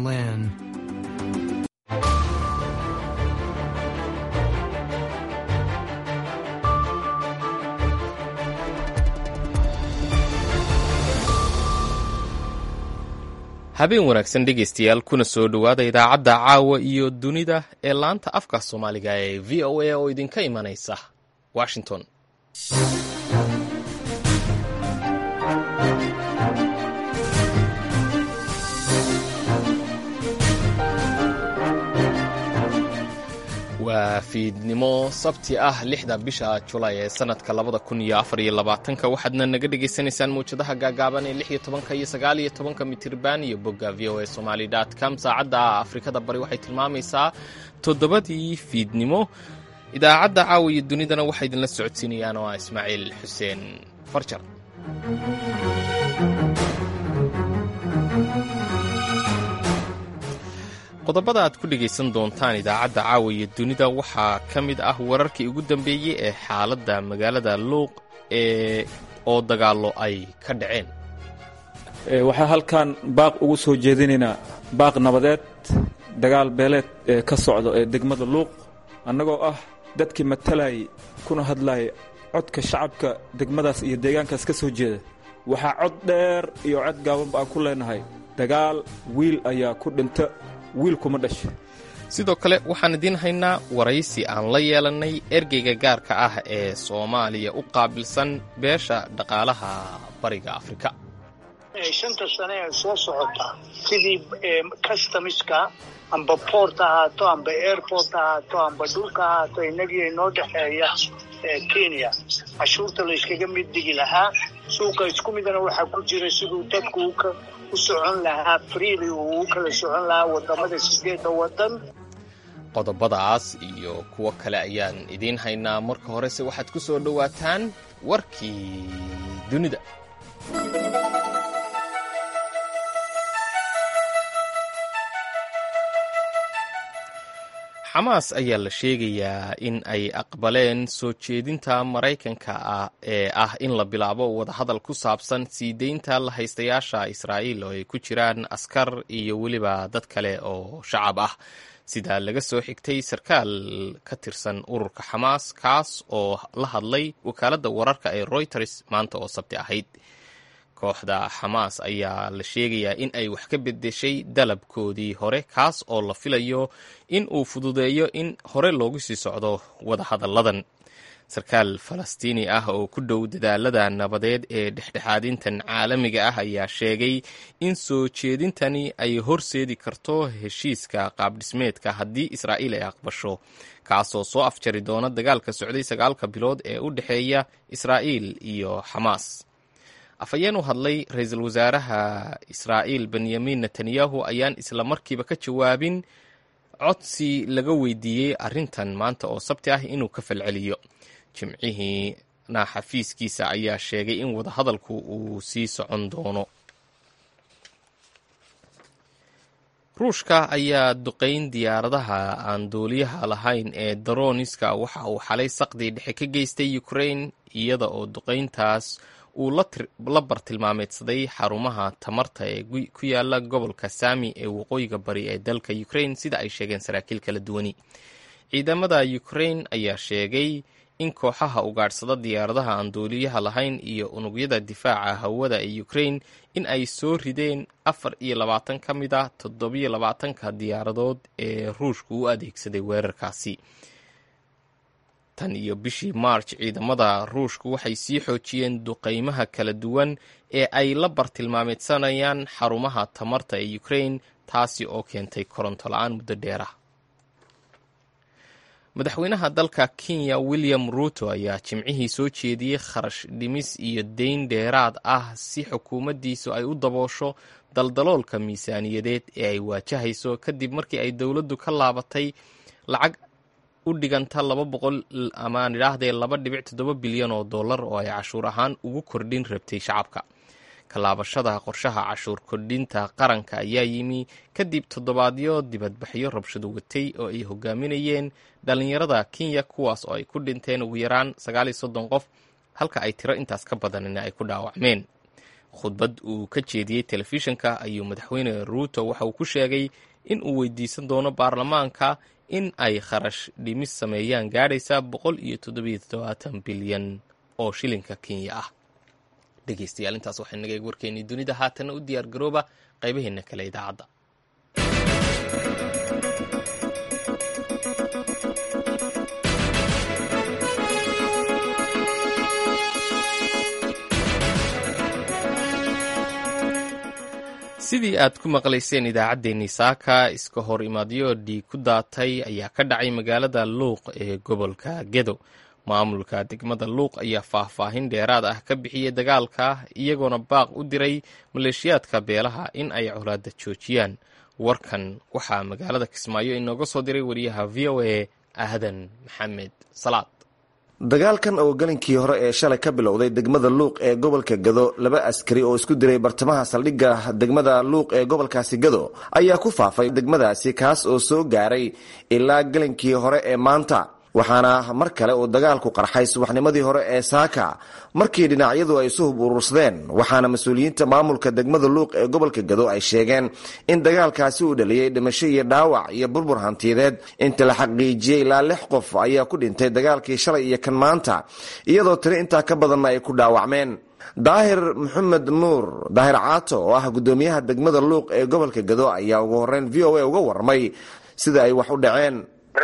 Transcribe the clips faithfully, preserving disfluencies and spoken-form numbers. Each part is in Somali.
land. habeen wanaagsan dhegaystayaal kuna soo dhowaada idaacadda caawa iyo dunida ee laanta afka soomaaliga ee v o a oo idinka imanaysa washington. waa fiidnimo sabti ah lixda bisha julaay ee sanadka labada kun iyo afar iyo labaatanka waxaadna naga dhagaysanaysaan mawjadaha gaagaaban ee lix iyo tobanka iyo sagaal iyo tobanka mitirban iyo bogga v o a somali dot com. saacadda afrikada bari waxay tilmaamaysaa toddobadii fiidnimo. idaacadda caawa iyo dunidana waxay idinla socodsiinayaan oo ah ismaaciil xuseen farjar. qodobada aad ku dhegaysan doontaan idaacadda caawa iyo dunida waxaa ka mid ah wararkii ugu dambeeyey ee xaaladda magaalada luuq ee oo dagaallo ay ka dhaceen. waxaa halkan baaq ugu soo jeedinaynaa baaq nabadeed dagaal beeleed ee ka socdo ee degmada luuq annagoo ah dadkii matalayay kuna hadlayay codka shacabka degmadaas iyo deegaankaas ka soo jeeda. waxaa cod dheer iyo cod gaabanba aan ku leenahay dagaal wiil ayaa ku dhinta wiilkuma dhasha. sidoo kale waxaan idiin haynaa waraysi aan la yeelannay ergeyga gaarka ah ee soomaaliya u qaabilsan beesha dhaqaalaha bariga afrika. shanta sane ee soo socota sidii customiska amba port ahaato amba airport ahaato amba dhulka ahaato inagii inoo dhexeeya kenya cashuurta la iskaga mid dhigi lahaa suuqa isku midana waxaa ku jira siduu dadku u socon lahaa freely uu u kala socon lahaa wadamada sideeda wadan. qodobadaas iyo kuwo kale ayaan idiin haynaa. marka horese waxaad ku soo dhowaataan warkii dunida. xamaas ayaa la sheegayaa in ay aqbaleen soo jeedinta maraykanka ah ee ah in la bilaabo wadahadal ku saabsan sii deynta la haystayaasha israa'iil oo ay ku jiraan askar iyo weliba dad kale oo shacab ah, sida laga soo xigtay sarkaal ka tirsan ururka xamaas kaas oo la hadlay wakaaladda wararka ee Reuters maanta oo sabti ahayd. kooxda xamaas ayaa la sheegayaa in ay wax ka beddeshay dalabkoodii hore kaas oo la filayo in uu fududeeyo in hore loogu sii socdo wadahadalladan. sarkaal falastiini ah oo ku dhow dadaalada nabadeed ee dhexdhexaadintan caalamiga ah ayaa sheegay in soo jeedintani ay horseedi karto heshiiska qaabdhismeedka haddii israa'iil ay aqbasho, kaasoo soo afjari doona dagaalka socday sagaalka bilood ee u dhexeeya israa'iil iyo xamaas. afhayeen u hadlay ra-iisul wasaaraha israa'iil benyamin netanyahu ayaan isla markiiba ka jawaabin codsi laga weydiiyey arrintan maanta oo sabti ah inuu ka falceliyo. jimcihiina xafiiskiisa ayaa sheegay in wadahadalku uu sii socon doono. ruushka ayaa duqayn diyaaradaha aan duuliyaha lahayn ee daroniska waxa uu xalay saqdii dhexe ka geystay Ukraine, iyada oo duqayntaas uu la bartilmaameedsaday xarumaha tamarta ee ku yaala gobolka Sami ee waqooyiga bari ee dalka Ukraine, sida ay sheegeen saraakiil kala duwani. ciidamada Ukraine ayaa sheegay in kooxaha ugaadhsada diyaaradaha aan duuliyaha lahayn iyo unugyada difaaca hawada ee Ukraine in ay soo rideen afar iyo labaatan ka mid ah toddobiyo labaatanka diyaaradood ee ruushku u adeegsaday weerarkaasi. tan iyo bishii March ciidamada ruushku waxay sii xoojiyeen duqaymaha kala duwan ee ay la bartilmaameedsanayaan xarumaha tamarta ee Ukraine, taasi oo keentay koronto la'aan muddo dheer ah. madaxweynaha dalka Kenya William Ruto ayaa jimcihii soo jeediyey kharash dhimis iyo deyn dheeraad ah si xukuumaddiisu ay u daboosho daldaloolka miisaaniyadeed ee ay waajahayso kadib markii ay dowladdu ka laabatay lacag u dhiganta laba boqol ama nidhaahdee laba dhibic toddoba bilyan oo dollar oo ay cashuur ahaan ugu kordhin rabtay shacabka. kalaabashada qorshaha cashuur kordhinta qaranka ayaa yimi kadib toddobaadyo dibadbaxyo rabshado watay oo ay hogaaminayeen dhalinyarada Kenya, kuwaas oo ay ku dhinteen ugu yaraan sagaal iyo soddon qof halka ay tiro intaas ka badanina ay ku dhaawacmeen. khudbad uu ka jeediyey telefishinka ayuu madaxweyne ruuto waxa uu ku sheegay in uu weydiisan doono baarlamaanka in ay kharash dhimis sameeyaan gaadhaysa boqol iyo toddobiyo toddobaatan bilyan oo shilinka kenya ah. dhegeystayaal intaas waxay naga eeg warkeennii dunida. haatana u diyaar garooba qaybaheena kale idaacadda. sidii aad ku maqlayseen idaacaddeenii saaka, iska hor imaadyo dhiig ku daatay ayaa ka dhacay magaalada luuq ee gobolka gedo. maamulka degmada luuq ayaa faahfaahin dheeraad ah ka bixiyey dagaalka, iyagoona baaq u diray maleeshiyaadka beelaha in ay colaadda joojiyaan. warkan waxaa magaalada kismaayo inooga soo diray wariyaha v o a aadan maxamed salaad. dagaalkan oo galinkii hore ee shalay ka bilowday degmada luuq ee gobolka gado, laba askari oo isku diray bartamaha saldhigga degmada luuq ee gobolkaasi gado ayaa ku faafay degmadaasi, kaas oo soo gaaray ilaa galinkii hore ee maanta. waxaana mar kale uu dagaalku qarxay subaxnimadii hore ee saaka markii dhinacyadu ay isu hub urursadeen, waxaana mas-uuliyiinta maamulka degmada luuq ee gobolka gado ay sheegeen in dagaalkaasi uu dhaliyey dhimasho iyo dhaawac iyo burbur hantiyadeed. inta la xaqiijiyey ilaa lix qof ayaa ku dhintay dagaalkii shalay iyo kan maanta, iyadoo tiri intaa ka badanna ay ku dhaawacmeen. daahir maxamed nuur daahir caato oo ah gudoomiyaha degmada luuq ee gobolka gado ayaa ugu horeyn v o a uga warramay sida ay wax u dhaceen.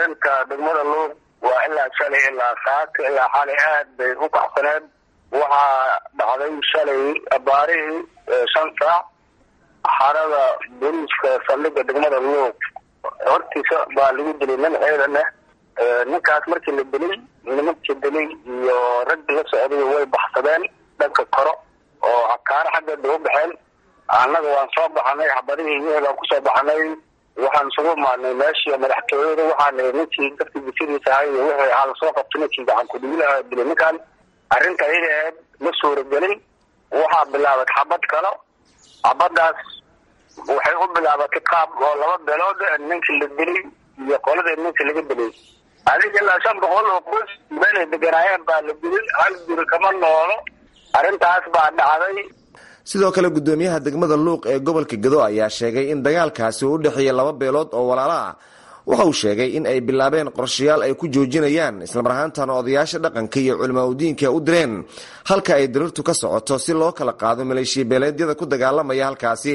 waa ilaa shalay ilaa saaka ilaa xalay aad bay u kacsaneed. waxaa dhacday shalay abaarihii shan saac xarada booliiska saldhigga degmada luuq hortiisa baa lagu dilay nin ciidan ah. ninkaas markii la dilay, nimankii dilay iyo raggi la socday way baxsadeen dhanka koro oo cakaaro xaggeed bay u baxeen. annaga waan soo baxanay, xabadihii wixii baan kusoo baxanay. waxaan isugu imaadnay meeshii madaxtooyada, waxaana ninkii dadkii bisidiisa ahay iyo wixii aa lasoo qabtay ninkii gacan kudhiilaha dilay ninkan. arrinta iyada aheed ma suuragelin. waxaa bilaabatay xabad kale. xabadaas waxay u bilaabatay qaab oo laba beelood ninkii la dilay iyo qoladii ninkii laga dilay. adiga ilaa shan boqol oo qoys meelay deganaayeen baa la dilay, hal guri kama noolo. arrintaas baa dhacday. sidoo kale gudoomiyaha degmada luuq ee gobolka gado ayaa sheegay in dagaalkaasi uu u dhexeeyay laba beelood oo walaalo ah. waxa uu sheegay in ay bilaabeen qorshayaal ay ku joojinayaan, islamar ahaantana odayaasha dhaqanka iyo culimaadudiinka u direen halka ay diriirtu ka socoto si loo kala qaado maleeshiya beeleedyada ku dagaalamaya halkaasi.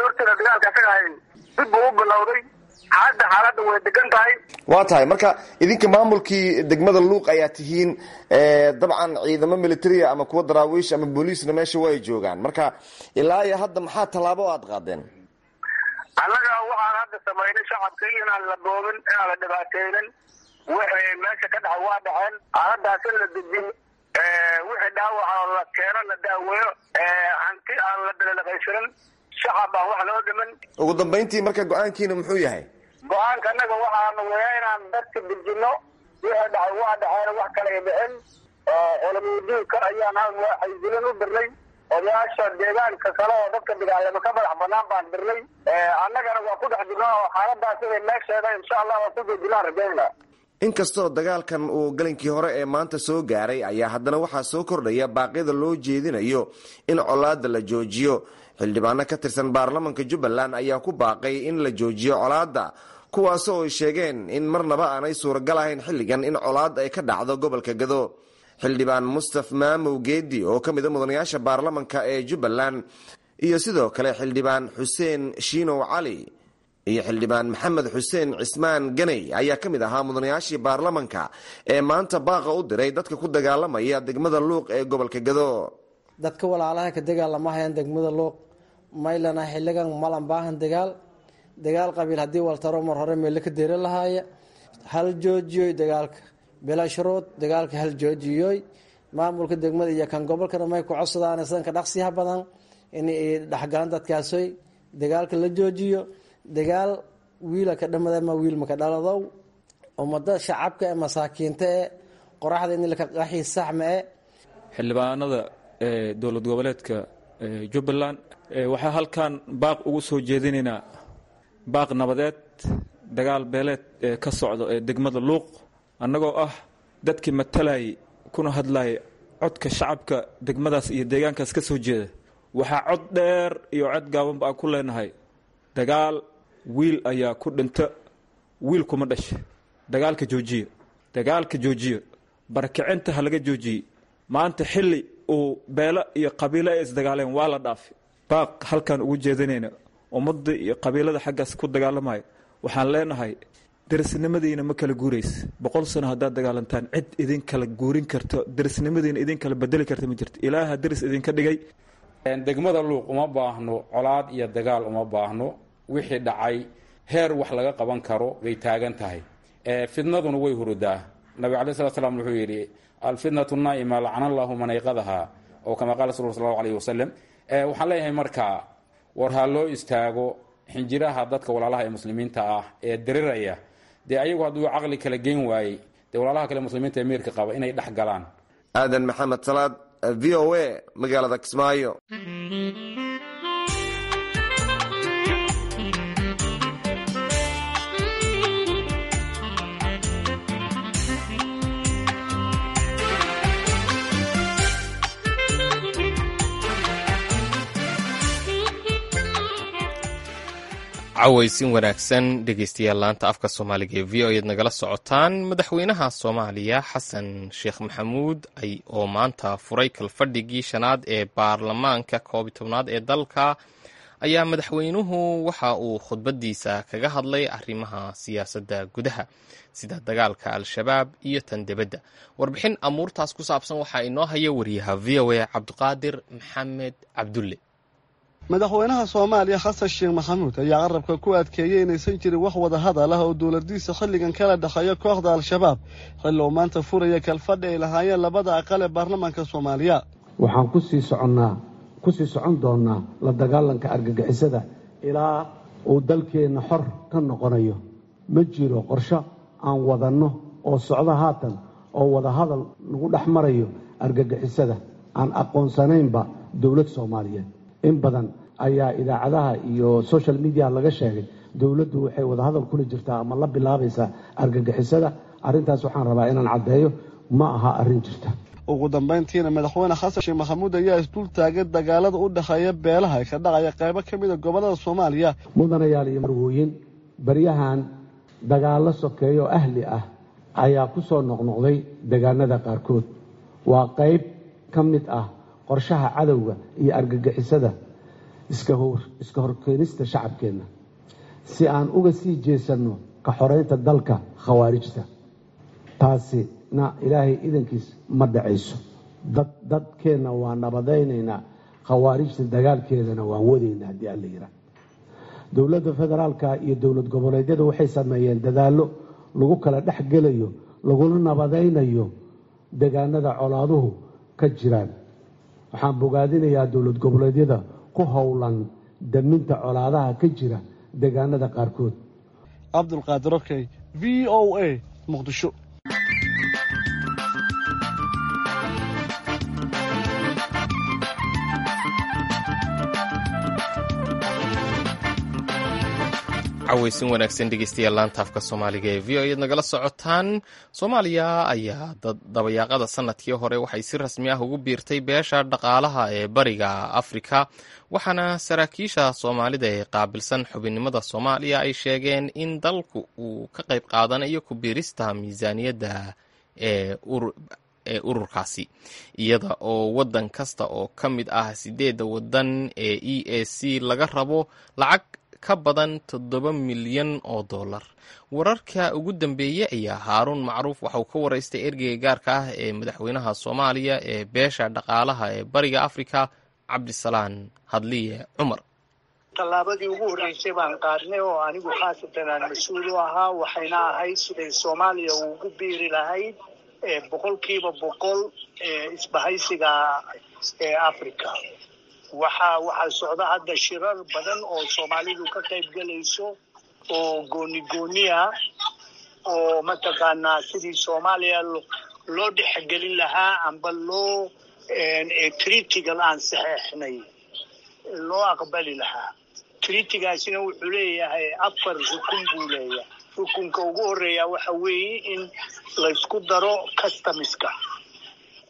dib buu u bilowday. hadda xaaladda way degan tahay. waa tahay marka idinka maamulkii degmada luuq ayaa tihiin, dabcan ciidamo militaria ama kuwa daraawiish ama booliisna meesha way joogaan. marka ilaa iyo hadda maxaa tallaabo aad qaadeen? annaga waxaan hadda samaynay shacabka inaan la boobin, inaan la dhibaateynin. wixii meesha ka dhaca waa dhaceen. xaaladaas in la dejiyo, wixii dhaawaca la keeno la daaweeyo, hanti aan la belalaqaysanin, shacab aan wax loo dhiman. ugu dambayntii marka go-aankiina muxuu yahay? go-aanka annaga waxaanu weya inaan dadka dejino. wixii dhacay waa dhaceen, wax kale ay dhicin. culamudiinka ayaan xaysilin u dirnay. odayaasha deegaanka kale oo dadka dagaalama ka madax banaan baan dirnay. annagana waa ku dhex jirna oo xaaladaas inay meesheeda insha allah waa ku joojinaan rajayna. inkastoo dagaalkan uu galinkii hore ee maanta soo gaaray, ayaa haddana waxaa soo kordhaya baaqyada loo jeedinayo in colaadda la joojiyo. xildhibaano ka tirsan baarlamanka jubbaland ayaa ku baaqay in la joojiyo colaadda, kuwaasoo ay sheegeen in marnaba aanay suuragal ahayn xilligan in colaad ay ka dhacdo gobolka gado. xildhibaan mustaf maamow geedi oo ka mid a mudanayaasha baarlamanka ee jubbaland iyo sidoo kale xildhibaan xuseen shiinow cali iyo xildhibaan maxamed xuseen cismaan ganey ayaa ka mid ahaa mudanayaashii baarlamanka ee maanta baaqa u diray dadka ku dagaalamaya degmada luuq ee gobolka gado. dadka walaalaha ka dagaalamahayaan degmada luuq maylana xiligan malan baahan dagaal dagaal qabiil haddii waltaro mar hore meelle ka deera lahaaya. hal joojiyoy dagaalka bilasharood, dagaalka hal joojiyoy. maamulka degmada iyo kan gobolkana may ku codsadaan sidanka dhaqsiyaha badan inay dhexgalaan dadkaasoy dagaalka la joojiyo. dagaal wiila ka dhamada ma wiil maka dhaladow. ummada shacabka ee masaakiinta ee qoraxda in laka qaxi saxma ee xildhibaanada ee dowlad goboleedka jubbaland waxaa halkan baaq ugu soo jeedinaynaa baaq nabadeed dagaal beeleed ee ka socdo ee degmada luuq, annagoo ah dadkii matalayay kuna hadlayay codka shacabka degmadaas iyo deegaankaas ka soo jeeda. waxaa cod dheer iyo cod gaabanba aan ku leenahay dagaal wiil ayaa ku dhinta wiil kuma dhasha dagaalka joojiya dagaalka joojiya barakicinta ha laga joojiyey maanta xilli uu beelo iyo qabiilo ay isdagaaleen waa la dhaafay baaq halkaan ugu jeedinayna ummadda iyo qabiilada xaggaas ku dagaalamaya waxaan leenahay darisnimadiina ma kala guuraysa boqol sano haddaad dagaalantaan cid idin kala guurin karto darisnimadiina idin kala bedeli karta ma jirto ilaaha daris idinka dhigay degmada luuq uma baahno colaad iyo dagaal uma baahno wixii dhacay heer wax laga qaban karo bay taagan tahay fidnaduna way hurudaa nabi calaih salatu salaam wuxuu yidhi alfitnatu naa'ima lacana allahu man ayqadaha oo kama qaala sal allahu alayhi wasalam waxaan leeyahay markaa war ha loo istaago xinjiraha dadka walaalaha ee muslimiinta ah ee diriraya dee ayagu hadduu caqli kala geyn waayey dee walaalaha kale muslimiinta ee meerka qaba inay dhex galaan. aadan maxamed salaad, v o a, magaalada Kismaayo. cawaysin wanaagsan dhegeystayaal laanta afka Soomaaliga ee V O A eed nagala socotaan. madaxweynaha Soomaaliya Xasan Sheekh Maxamuud ay oo maanta furay kalfadhigii shanaad ee baarlamaanka koob iyo tobnaad ee dalka ayaa madaxweynuhu waxa uu khudbadiisa kaga hadlay arrimaha siyaasadda gudaha sida dagaalka al-shabaab iyo tan dibadda. warbixin amuurtaas ku saabsan waxaa inoo haya wariyaha V O A Cabdiqaadir Maxamed Cabdulle. madaxweynaha Soomaaliya Xasan Sheekh Maxamuud ayaa qarabka ku adkeeyay inaysan jirin wax wada hadal ah oo dawladdiisa xilligan kala dhaxaya kooxda al-shabaab xilli uu maanta furaya kalfadhi ay lahaayeen labada aqal ee baarlamaanka Soomaaliya. waxaan ku sii soconnaa ku sii socon doonaa la dagaalanka argagixisada ilaa uu dalkeena xor ka noqonayo. ma jiro qorshe aan wadanno oo socdo haatan oo wada hadal lagu dhex marayo argagixisada aan aqoonsanaynba dawlad Soomaaliyeed. in badan ayaa idaacadaha iyo social media laga sheegay dawladdu waxay wada hadal kula jirtaa ama la bilaabaysaa argagixisada. arrintaas waxaan rabaa inaan caddeeyo ma aha arrin jirta. ugu dambeyntiina madaxweyne Xasan Sheekh Maxamuud ayaa isdul taagay dagaalada u dhaxeeya beelaha ka dhacaya qaybo ka mid ah gobolada Soomaaliya. mudanayaal iyo marwooyin bariyahan dagaalo sokeeyo ahli ah ayaa ku soo noqnoqday deegaanada qaarkood. waa qayb ka mid ah qorshaha cadawga iyo argagixisada iska hor iska horkeenista shacabkeena si aan uga sii jeesano ka xoreynta dalka khawaarijta. taasina ilaahay idankiis ma dhacayso. dad dadkeena waa nabadaynaynaa, khawaarijta dagaalkeedana waan wadaynaa haddii alla yidhaah. dowladda federaalka iyo dowlad goboleedyada waxay sameeyeen dadaallo lagu kala dhex gelayo laguna nabadaynayo deegaanada colaaduhu ka jiraan. waxaan bogaadinayaa dowlad goboleedyada ku howlan daminta colaadaha ka jira deegaanada qaarkood. Cabdulqaadir Okey, V O A, Muqdisho. cawaysin wanaagsan dhegeystayaal laanta afka Soomaaliga ee V O A eed nagala socotaan. Soomaaliya ayaa dabayaaqada sanadkii hore waxay si rasmi ah ugu biirtay beesha dhaqaalaha ee bariga Afrika, waxaana saraakiisha Soomaalida ee qaabilsan xubinnimada Soomaaliya ay sheegeen in dalku uu ka qayb qaadanayo ku biirista miisaaniyadda ee ee ururkaasi, iyada oo wadan kasta oo ka mid ah sideedda wadan ee E A C laga rabo lacag ka badan toddoba milyan oo dollar. wararka ugu dambeeyay ayaa Haaruun Macruuf waxa uu ka waraystay ergeyga gaarka ah ee madaxweynaha Soomaaliya ee beesha dhaqaalaha ee bariga Afrika, Cabdisalaan Hadliye Cumar. tallaabadii ugu horeysay baan qaadnay oo anigu khaasatan aan mas'uul u ahaa, waxayna ahayd siday Soomaaliya ugu biiri lahayd ee boqolkiiba boqol ee isbahaysiga ee Afrika. waxaa waxaa socda hadda shirar badan oo Soomaalidu ka qayb galayso oo gooni gooni ah oo mataqaanaa sidii Soomaaliya loo dhexgelin lahaa amba loo treaty-ga aan saxeexnay loo aqbali lahaa. treaty-gaasina wuxuu leeyahay afar rukun buu leeyahay. rukunka ugu horeeya waxa weeye in la isku daro customs-ka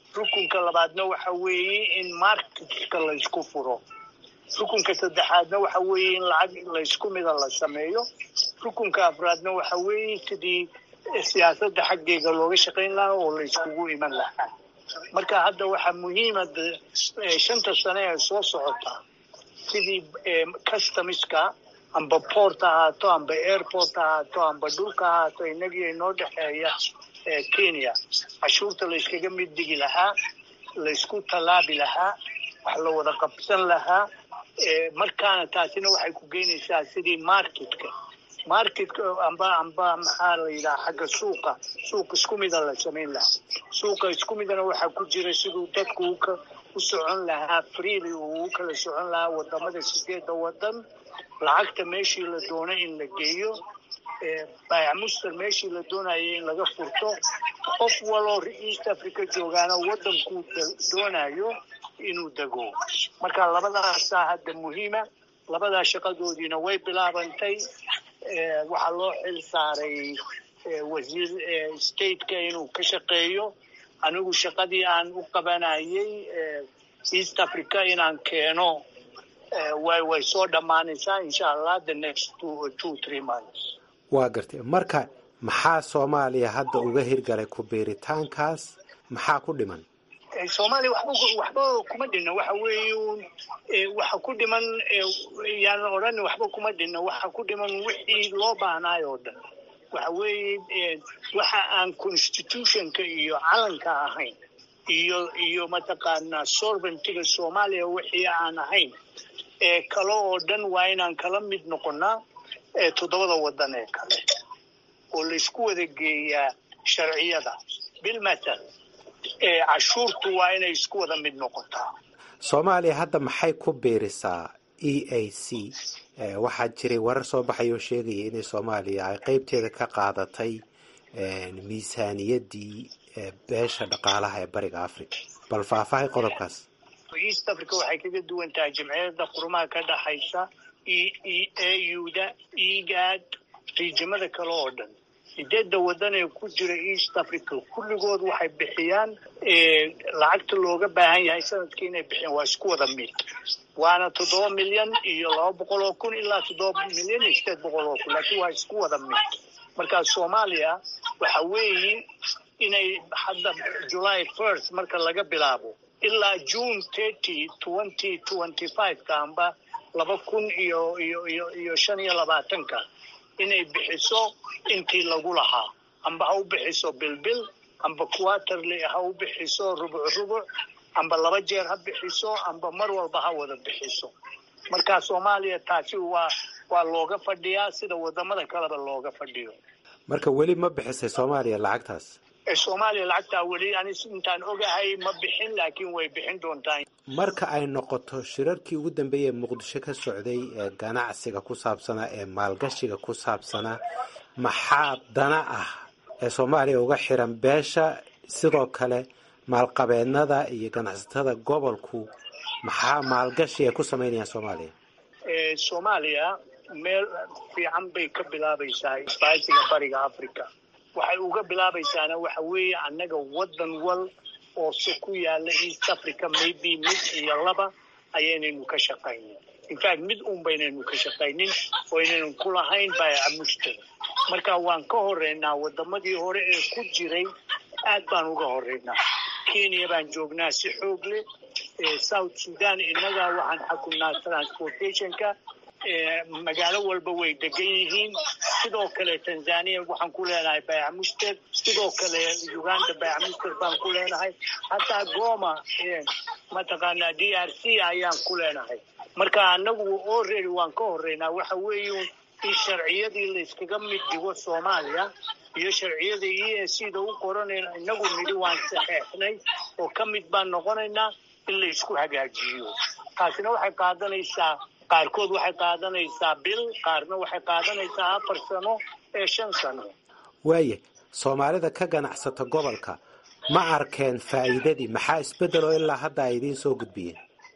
rukunka labaadna waxa weeye in marketka la isku furo. rukunka saddexaadna waxa weeye in lacag la isku mida la sameeyo. rukunka afraadna waxa weeye sidii siyaasadda xaggeega looga shaqayn lahaa oo la iskugu iman lahaa. marka hadda waxaa muhiima shanta sane ee soo socota sidii customiska amba port ahaato amba airport ahaato amba dhulka ahaato inagii inoo dhexeeya Kenya cashuurta la iskaga mid digi lahaa, la isku talaabi lahaa, wax la wada qabsan lahaa. markaana taasina waxay ku geynaysaa sidii marketka marketka amba amba maxaa la yidhaha xagga suuqa suuq isku mida la samayn lahaa. suuqa isku midana waxaa ku jira siduu dadku u socon lahaa freely uu u kala socon lahaa wadamada sideeda wadan, lacagta meeshii la doono in la geeyo, baayac mushtar meeshii la doonayo in laga furto, qof waloo East Africa joogaana wadankuu doonayo inuu dego. marka labadaasaa hadda muhiima, labadaa shaqadoodiina way bilaabantay. waxaa loo xil saaray wasiir stateka inuu ka shaqeeyo. anigu shaqadii aan u qabanayay East Africa inaan keeno way way soo dhammaanaysaa insha Allah the next two or two three months. waa gartay. marka maxaa Soomaaliya hadda uga hirgalay ku beeritaankaas, maxaa ku dhiman? Soomaaliya waxba waxba kuma dhina. waxa weeye waxa ku dhiman yaan oran waxba kuma dhina. waxa ku dhiman wixii loo baahnaayo oo dhan. waxa weeye waxa aan constitutionka iyo calanka ahayn iyo iyo mataqaana sovereignty-ga Soomaaliya wixii aan ahayn ee kale oo dhan waa inaan kala mid noqonaa ee toddobada wadan ee kale oo la isku wada geeyaa sharciyada bilmatal ee cashuurtu waa inay isku wada mid noqotaa. Soomaaliya hadda maxay ku beerisaa E A C? waxaa jiray warar soo baxay oo sheegaya in Soomaaliya ay qaybteeda ka qaadatay miisaaniyadii beesha dhaqaalaha ee bariga Afrika. bal faahfaahay qodobkaas. East Africa waxay kaga duwan tahay jamciyadda qurumaha ka dhaxaysa E A U-da, I G A D, rijimada kale oo dhan. sideedda wadan ee ku jira East Africa kulligood waxay bixiyaan lacagta looga baahan yahay sanadkii inay bixiyaan waa isku wada mid. waana toddoba milyan iyo laba boqol oo kun ilaa toddoba milyan iyo sideed boqol oo kun, laakiin waa isku wada mid. marka Soomaaliya waxa weeye inay hadda July first marka laga bilaabo ilaa June thirtieth twenty twenty-five kaamba laba kun iyo iyo iyo shan iyo labaatanka inay bixiso intii lagu lahaa, amba ha u bixiso bilbil, amba quarterly ha u bixiso rubuc rubuc, amba laba jeer ha bixiso, amba mar walba ha wada bixiso. marka Soomaaliya taasi waa waa looga fadhiyaa sida wadamada kaleba looga fadhiyo. marka weli ma bixisay Soomaaliya lacagtaas? ee Soomaaliya lacagta weli ani intaan ogahay ma bixin, laakiin way bixin doontaa. marka ay noqoto shirarkii ugu dambeeyay Muqdisho ka socday ee ganacsiga ku saabsanaa ee maalgashiga ku saabsanaa, maxaa dana ah ee Soomaaliya uga xiran beesha? sidoo kale maalqabeennada iyo ganacsatada gobolku maxaa maalgashi ay ku sameynayaan Soomaaliya? ee Soomaaliya meel fiican bay ka bilaabaysaa isbaahisiga bariga Afrika. waxay uga bilaabaysaana waxa weeye annaga wadan wal oo si ku yaala East Africa maybe mid iyo laba ayaynaynu ka shaqaynin. in fact mid un baynaynu ka shaqaynin oo inaynu ku lahayn baayac mushtar. marka waan ka horeynaa wadamadii hore ee ku jiray, aad baan uga horeynaa. Kenya baan joognaa si xoog leh. South Sudan innaga waxaan xukunnaa transportationka. magaalo walba way degan yihiin. sidoo kale Tanzania waxaan ku leenahay baayac mushtar. sidoo kale Uganda baayac mushtar baan ku leenahay. hataa Goma mataqaanaa D R C ayaan ku leenahay. marka anagu already waan ka horeynaa. waxa weeye in sharciyadii la iskaga mid dhigo Soomaaliya iyo sharciyada E A C da u qoranayna inagu mid waan saxeexnay oo ka mid baan noqonaynaa in la isku hagaajiyo. taasina waxay qaadanaysaa qaarkood waxay qaadanaysaa bil, qaarna waxay qaadanaysaa afar sano ee shan sano. waaye Soomaalida ka ganacsata gobolka ma arkeen faa'iidadii? maxaa isbedel oo ilaa hadda ay idiin soo gudbiyeen?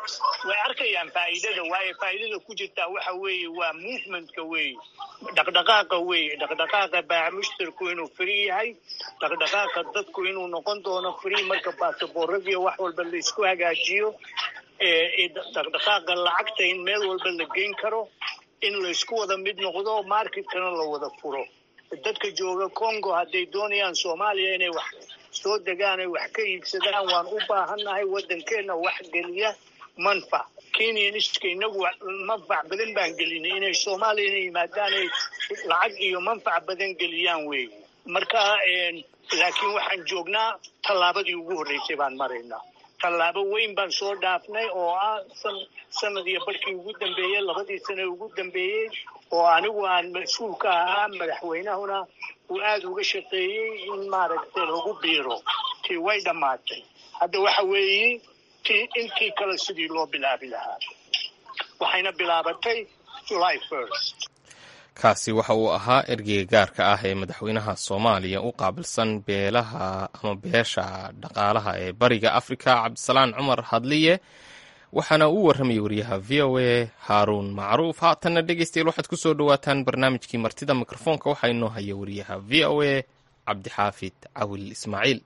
way arkayaan faa'iidada waayo faa'iidada ku jirtaa waxa weeye waa movementka weeye dhaqdhaqaaqa weeye dhaqdhaqaaqa baaca mushtarku inuu free yahay dhaqdhaqaaqa dadku inuu noqon doono free marka baasaboorradii wax walba la isku hagaajiyo dhaqdhaqaaqa lacagta in meel walba la geyn karo in la isku wada mid noqdo marketkana la wada furo dadka jooga Congo hadday doonayaan Soomaaliya inay wax soo degaan ay wax ka iibsadaan waan u baahannahay wadankeena wax geliya manfac Kenya niska inagu manfac badan baan gelinay inay Soomaaliya yimaadaan ay lacag iyo manfac badan geliyaan weey marka laakiin waxaan joognaa tallaabadii ugu horeysay baan maraynaa tallaabo weyn baan soo dhaafnay oo ah sanadii barkii ugu dambeeyay labadii sano ugu dambeeyay oo anigu aan mas'uul ka ahaa madaxweynahuna uu aad uga shaqeeyay in maaragtay lagu biiro tii way dhamaatay hadda waxa weeye tii intii kale sidii loo bilaabi lahaa waxayna bilaabatay July first kaasi waxa uu ahaa ergeyga gaarka ah ee madaxweynaha Soomaaliya u qaabilsan beelaha ama beesha dhaqaalaha ee bariga Afrika Cabdisalaan Cumar Hadliye waxaana uu warramay wariyaha V O A Haarun Macruuf haatana dhegeystayaal waxaad ku soo dhawaataan barnaamijkii martida mikrofoonka waxaa inoo haya wariyaha V O A Cabdixaafid Cawil Ismaaciil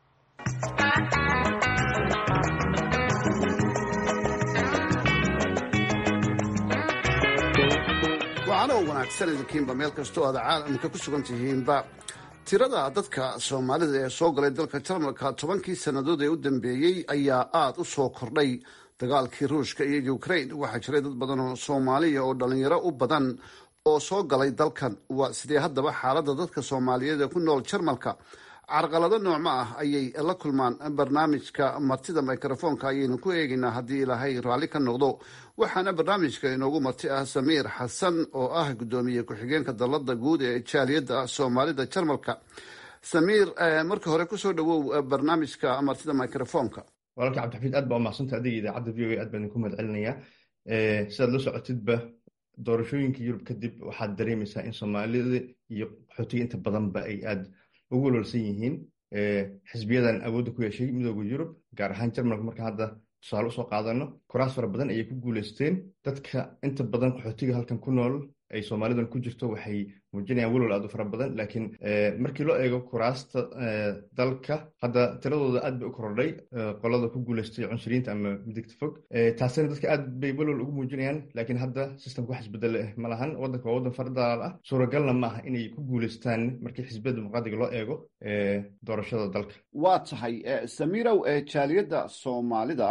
waxaana wanaagsan idinkiinba meel kastoo aad caalamka ku sugan tihiinba tirada dadka Soomaalida ee soo galay dalka Jarmalka tobankii sannadood ee u dambeeyay ayaa aad u soo kordhay dagaalkii Ruushka iyo Ukraine waxaa jiray dad badan oo Soomaaliya oo dhalinyaro u badan oo soo galay dalkan waa sidee haddaba xaaladda dadka Soomaaliyeed ee ku nool Jarmalka carqalado noocma ah ayay la kulmaan barnaamijka martida mikrofoonka ayaynu ku eegaynaa haddii ilaahay raalli ka noqdo waxaana barnaamijka inoogu marti ah Samiir Xasan oo ah gudoomiye ku-xigeenka dalada guud ee jaaliyadda Soomaalida Jarmalka Samiir marka hore ku soo dhawow barnaamijka martida mikrofoonka walaalka Cabdixafiid aad baa u mahadsantahay adiga idaacadda V O A aad baan ku mahadcelinayaa ee sidaad la socotidba doorashooyinka Yurub kadib waxaad dareemaysaa in Soomaalida iyo qaxootiga inta badanba ay aad ugu walwalsan yihiin xisbiyadan awoodda ku yeeshay midowga Yurub gaar ahaan Jarmalka marka hadda tusaale usoo qaadano kuraas fara badan ayay ku guuleysteen dadka inta badan qaxootiga halkan ku nool ay Soomaalidan ku jirto waxay muujinayaan walwal aad u fara badan laakiin markii loo eego kuraasta dalka hadda tiradooda aad bay u korodhay qolada ku guuleystay cunsuriyiinta ama midigta fog taasina dadka aad bay walwal ugu muujinayaan laakiin hadda systemka wax isbedel eh ma lahan waddanka waa waddan fardalaal ah suuragalna ma aha inay ku guuleystaan markii xisbiyada dimuqraadiga loo eego doorashada dalka waa tahay Samiirow jaaliyadda Soomaalida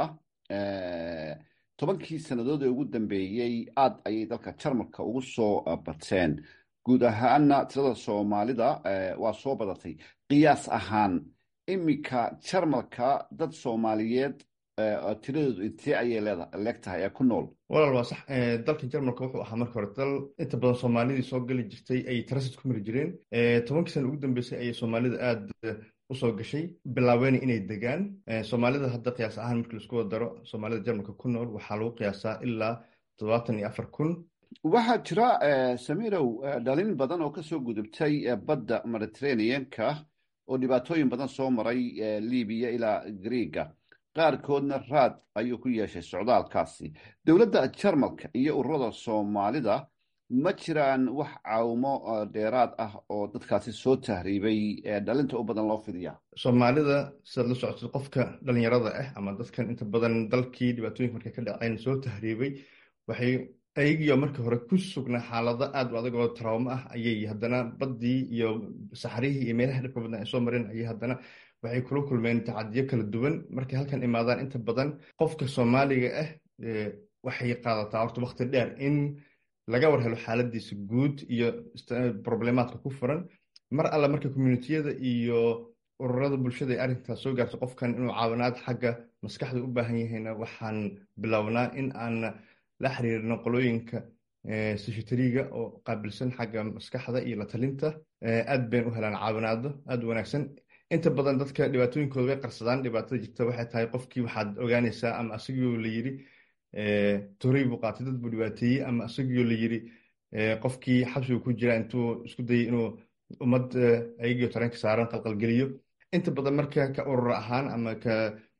tobankii sannadood ee ugu dambeeyay aad ayay dalka Jarmalka ugu soo bateen guud ahaana tirada Soomaalida waa soo badatay qiyaas ahaan imika Jarmalka dad Soomaaliyeed tiradoodu intee ayay leegtahay ee ku nool walaal waa sax dalka Jarmalka wuxuu ahaa marka hore dal inta badan Soomaalidii soo gali jirtay ay transit ku mari jireen tobankii sano ugu dambeysay ayay Soomaalida aad usoo gashay bilaaween inay degaan Soomaalida hadda qiyaas ahaan markii la isku daro Soomaalida Jarmalka ku nool waxaa lagu qiyaasaa ilaa todobaatan iyo afar kun waxaa jira Samiirow dhalin badan oo kasoo gudubtay badda Mediterranean-ka oo dhibaatooyin badan soo maray Liibiya ilaa Greega qaarkoodna raad ayuu ku yeeshay socdaalkaasi dowladda Jarmalka iyo ururada Soomaalida ma jiraan wax caawimo dheeraad ah oo dadkaasi soo tahriibay dhalinta u badan loo fidiyaa Soomaalida sida la socotay qofka dhalinyarada ah ama dadkan inta badan dalkii dhibaatooyinka markay ka dhaceen soo tahriibay waxay ayagiyo markii hore ku sugnaa xaalado aad u adag oo trauma ah ayay haddana baddii iyo saxarihii iyo meelaha dhibka badan ay soo mareen ayay haddana waxay kula kulmeen tacadiyo kala duwan markay halkan imaadaan inta badan qofka Soomaaliga ah waxay qaadataa horta waqti dheer in laga war helo xaaladiisa guud iyo problemaadka ku furan mar alla marka communitiyada iyo ururada bulshada ay arrintaas soo gaarto qofkan inuu caawinaad xagga maskaxda u baahan yahayna waxaan bilownaa in aan la xiriirno qolooyinka secretariga oo qaabilsan xagga maskaxda iyo la talinta aad bayn u helaan caawinaado aad u wanaagsan inta badan dadka dhibaatooyinkooda way qarsadaan dhibaatada jirta waxay tahay qofkii waxaad ogaanaysaa ama asagoo la yiri toray buu qaatay dad buu dhibaateeyey ama isagoo la yiri qofkii xabsiga ku jira intuu isku dayay inuu ummad ayagii tareenka saaran qalqalgeliyo inta badan marka ka urur ahaan ama ka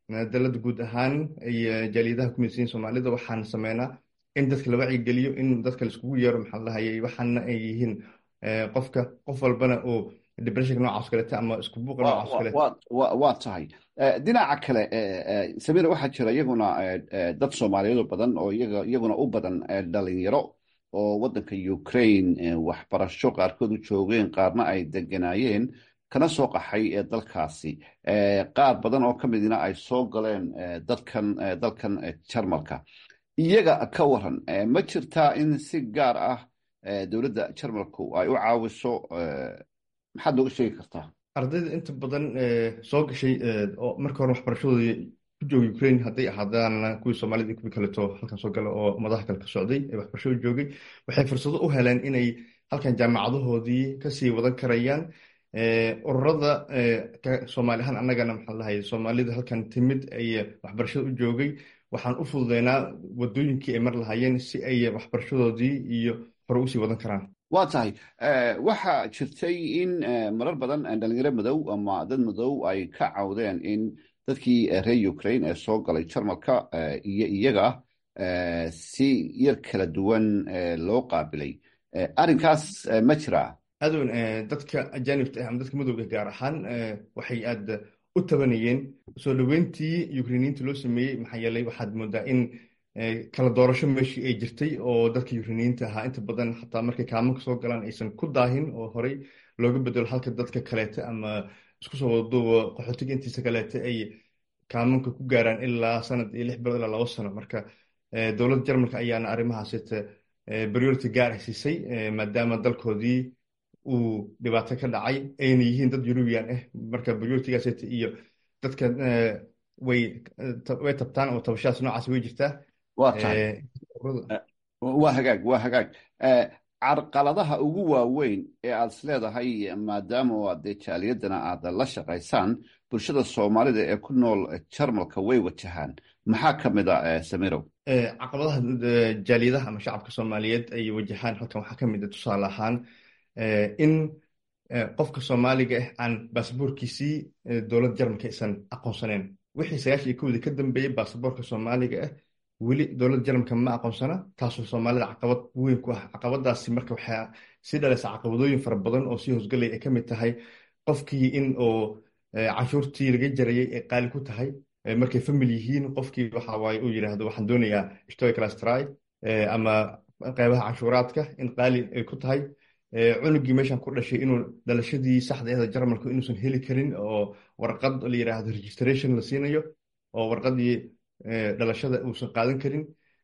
dalada guud ahaan iyo jaaliyadaha ku midsan soomaalida waxaan sameynaa in dadka la wacyigeliyo, in dadka laiskugu yeero maxaa lahayay waxaana ay yihiin qofka qof walbana oo depressionka noocaas kalete ama isku buuqa noocaas kalete. waa tahay dhinaca kale Samira, waxaa jira iyaguna dad Soomaaliyeed badan oo iyaguna u badan dhalinyaro oo wadanka Ukraine waxbarasho qaarkood u joogeen, qaarna ay deganaayeen kana soo qaxay ee dalkaasi, qaar badan oo ka midina ay soo galeen dadkan dalkan Jarmalka. iyaga ka waran, ma jirtaa in si gaar ah dowladda Jarmalku ay u caawiso? maxaad nooga sheegi kartaa? ardayda inta badan soo gashay oo marka hore waxbarashadooda ku jooga Ukraine, hadday ahaadaan kuwii Soomaalida kuwii kaleto halkan soo gala oo madaxa kale ka socday ee waxbarashada joogay, waxay fursado u heleen inay halkan jaamacadahoodii kasii wadan karayaan. ururada Soomaali ahaan annagana maxaa lahay Soomaalida halkan timid ay waxbarashada u joogay, waxaan u fududeynaa wadooyinkii ay mar lahaayeen si ay waxbarashadoodii iyo hore usii wadan karaan. waa tahay waxaa jirtay in marar badan dhalinyaro madow ama dad madow ay ka cawdeen in dadkii reer Ukraine ee soo galay Jarmalka iyo iyaga si yar kala duwan loo qaabilay. arrinkaas ma jiraa? adoon dadka ajaanibta ah ama dadka madowga gaar ahaan waxay aad u tabanayeen soo dhaweyntii Ukrainiyiinta loo sameeyey, maxaa yeelay waxaad moodaa in kala doorasho meeshii ay jirtay oo dadka Ukrainiyiinta ahaa inta badan xataa markay kaamanka soo galaan aysan ku daahin oo horey looga bedelo, halka dadka kaleete ama isku soo wadaduuba qaxootiga intiisa kaleete ay kaamanka ku gaaraan ilaa sanad iyo lix bilood ilaa labo sano. marka dowladda Jarmalka ayaana arrimahaasita priority gaar ah siisay maadaama dalkoodii uu dhibaato ka dhacay ayna yihiin dad Yurubiyan ah. marka priority-gaasita iyo dadka way way tabtaan oo tabashadas noocaas way jirtaa. waa hagaag waa hagaag carqaladaha ugu waaweyn ee aad is leedahay maadaama aad jaaliyadana aad la shaqaysaan bulshada Soomaalida ee ku nool Jarmalka way wajahaan, maxaa ka mid ah Samirow? caqabadaha jaaliyadaha ama shacabka Soomaaliyeed ay wajahaan halkan waxaa ka mid ah tusaale ahaan in qofka Soomaaliga ah aan baasaboorkiisii dowladda Jarmalka aysan aqoonsaneen. wixii sagaashan iyo kowdii ka dambeeyey baasaboorka Soomaaliga ah weli dowladda Jarmalka ma aqoonsana, taasoo Soomaalida caqabad weyn ku ah. caqabadaasi marka waxaa sii dhalaysa caqabadooyin fara badan oo sii hoosgalay ay ka mid tahay qofkii in oo canshuurtii laga jarayay ay qaali ku tahay. markay famil yihiin qofkii waxa waaye uu yidhaahdo waxaan doonayaa steuerklasse ama qeybaha canshuuraadka in qaali ay ku tahay. cunugii meeshan ku dhashay inuu dhalashadii saxda ah Jarmalka inuusan heli karin oo warqad la yiraahdo registration la siinayo oo warqadii dhalashada uusan qaadan karin.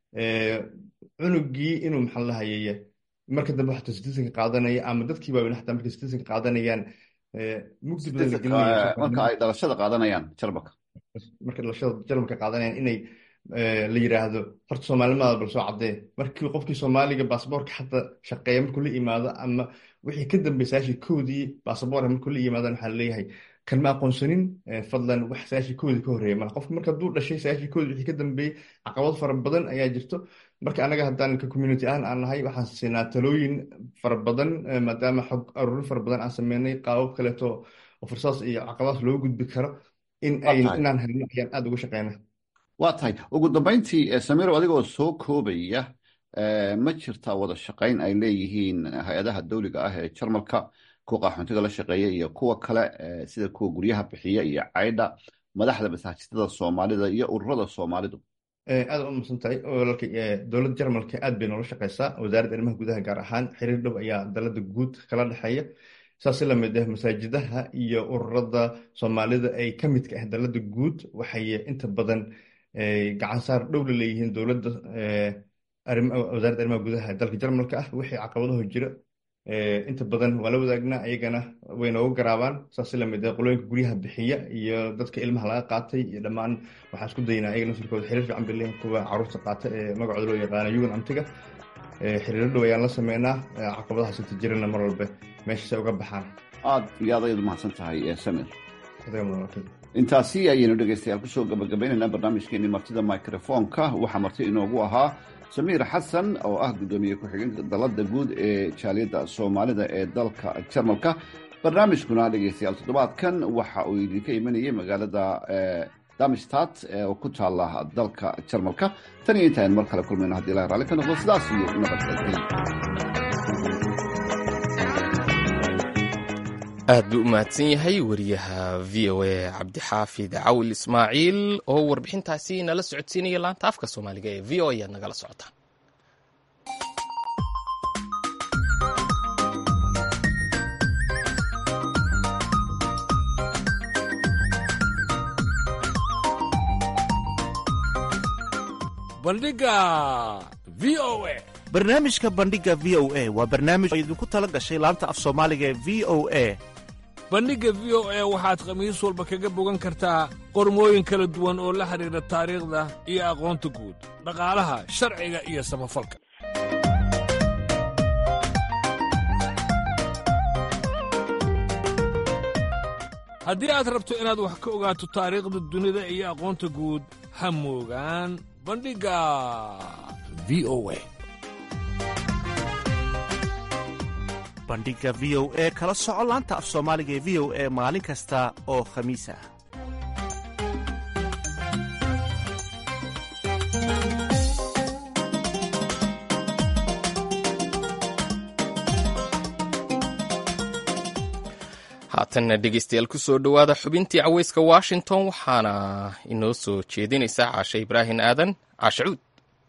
cunugii inuu maxaa lahayay marka dambe waxa citizenka qaadanaya ama dadkii baa weli xataa markay citizenka qaadanayaan mugdi badan la gelinayo marka ay dhalashada qaadanayaan Jarmalka marka dhalashada Jarmalka qaadanayaan inay la yiraahdo horta Soomaalimada bal soo cadee. markii qofkii Soomaaliga baasaboorka xataa shaqeeya markuu la yimaado ama wixii ka dambeeyay sagaashan koodii baasaboorka markuu la yimaado waxaa leeyahay kan ma aqoonsanin fadlan wax sagaashan koodii ka horeeyay. marka qofka marka duu dhashay sagaashan koodii wixii ka dambeeyay caqabad fara badan ayaa jirto. marka anaga haddaan ka community aan aan nahay waxaan siinaa talooyin fara badan maadaama xog aruurin fara badan aan sameynay qaabab kaleeto oo fursadaas iyo caqabadaas loo gudbi karo in ay inaan helno ayaan aad uga shaqeynaa. waa tahay ugu dambeyntii Samirow, adigoo soo koobaya, ma jirtaa wada shaqayn ay leeyihiin hay-adaha dowliga ah ee Jarmalka, kuwa qaxoontiga la shaqeeya iyo kuwa kale sida kuwa guryaha bixiya iyo caydha, madaxda masaajidada Soomaalida iyo ururada Soomaalidu? aad u mahadsan tahay walaalkay. dowladda Jarmalka aad bay noola shaqeysaa. wasaaradda arrimaha gudaha gaar ahaan xiriir dhow ayaa dalada guud kala dhexeeya. saas la mid ah masaajidaha iyo ururada Soomaalida ay ka midka ah dalada guud waxay inta badan gacan saar dhow la leeyihiin dowladda wasaaradda arrimaha gudaha dalka Jarmalka ah. wixii caqabadaho jira inta badan waa la wadaagnaa, ayagana way nooga garaabaan. saas la mid ah qolooyinka guryaha bixiya iyo dadka ilmaha laga qaatay iyo dhammaan waxaan isku daynaa ayagana naftirkooda xiriir fiican bay leeyihiin kuwa caruurta qaata ee magacooda loo yaqaano yugan amtiga. xiriiro dhow ayaan la sameynaa, caqabadahaas inta jirana mar walba meeshaasay uga baxaan. aad iyo aad ayaad umahadsan tahay Samir. intaasi ayaynu dhegeystayaal kusoo gabagabaynaynaa barnaamijkeenii martida microfonka. waxaa marti inoogu ahaa Samiir Xasan oo ah guddoomiye ku-xigeenka dalada guud ee jaaliyadda Soomaalida ee dalka Jarmalka. barnaamijkuna dhegeystayaal toddobaadkan waxa uu idinka imanayay magaalada damstad oo ku taala dalka Jarmalka. tan iyo intaan mar kale kulmayno haddii la raalli ka noqdo sidaas iyo nabadgelyo. aad buu u mahadsan yahay wariyaha v o a cabdixaafid cawil ismaaciil oo warbixintaasi nala socodsiinaya laanta afka soomaaliga ee v o a aad nagala socotaan. bandhiga v o a barnaamijka bandhiga v o a waa barnaamij oo idinku tala gashay laanta af soomaaliga ee v o a. bandhigga v o a waxaad khamiis walba kaga bogan kartaa qormooyin kala duwan oo la xidhiidha taariikhda iyo aqoonta guud, dhaqaalaha, sharciga iyo samafalka. haddii aad rabto inaad wax ka ogaato taariikhda dunida iyo aqoonta guud, ha moogaan bandhigga v o a. bandhiga v o a kala soco laanta af soomaaliga ee v o a maalin kasta oo khamiis ah. haatanna dhegaystayaal ku soo dhowaada xubintii cawayska washington waxaana inoo soo jeedinaysaa caashe ibraahin aadan caashe cuud.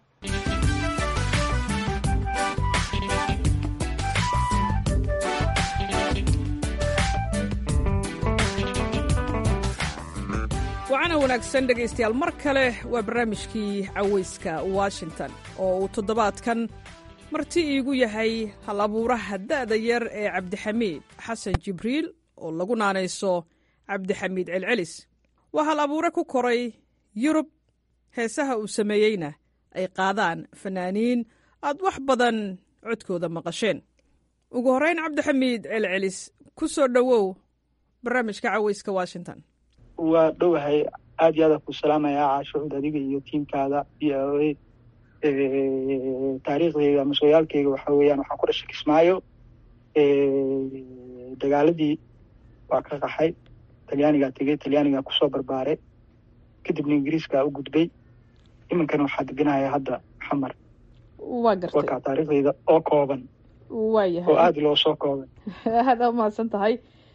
wacana wanaagsan dhegaystayaal mar kale waa barnaamijkii cawayska washington oo uu toddobaadkan marti iigu yahay hal abuuraha da'da yar ee cabdixamiid xasan jibriil oo lagu naanayso cabdixamiid celcelis. waa hal abuure ku koray yurub, heesaha uu sameeyeyna ay qaadaan fanaaniin aad wax badan codkooda maqasheen. ugu horrayn cabdixamiid celcelis ku soo dhowow barnaamijka cawayska washington. waa dhowahay aad iyo aada ku salaamayaa caashucud adiga iyo tiimkaada iyo taariikhdayga ama sooyaalkayga waxaa weeyaan waxaan ku dhashay Kismaayo. dagaaladii waa ka qaxay, talyaanigaa tegey, talyaanigaa kusoo barbaaray, kadibna ingiriiskaa u gudbay, iminkana waxaa deganaya hadda xamar. waa gartay wakaa taariikhdayda oo kooban waayahay oo aada loo soo kooban. aada umahadsan tahay.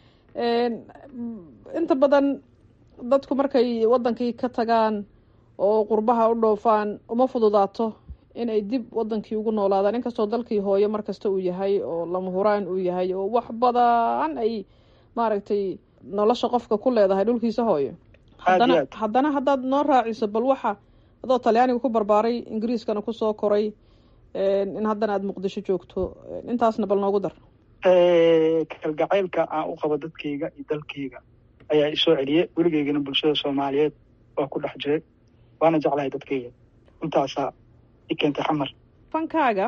inta badan dadku markay wadankii ka tagaan oo qurbaha u dhoofaan uma fududaato inay dib wadankii ugu noolaadaan, inkastoo dalkii hooyo markasta uu yahay oo lama huraan uu yahay oo wax badan ay maaragtay nolosha qofka ku leedahay dhulkiisa hooyo. haddana haddana haddaad noo raaciso bal waxa adoo talyaaniga ku barbaaray, ingiriiskana kusoo koray, in haddana aada muqdisho joogto, intaasna bal noogu dar. kalgacaylka aan u qabo dadkayga iyo dalkayga ayaa isoo celiyey. weligeygana bulshada soomaaliyeed waa ku dhex jiray, waana jeclahay dadkayga. intaasaa i keentay xamar. fankaaga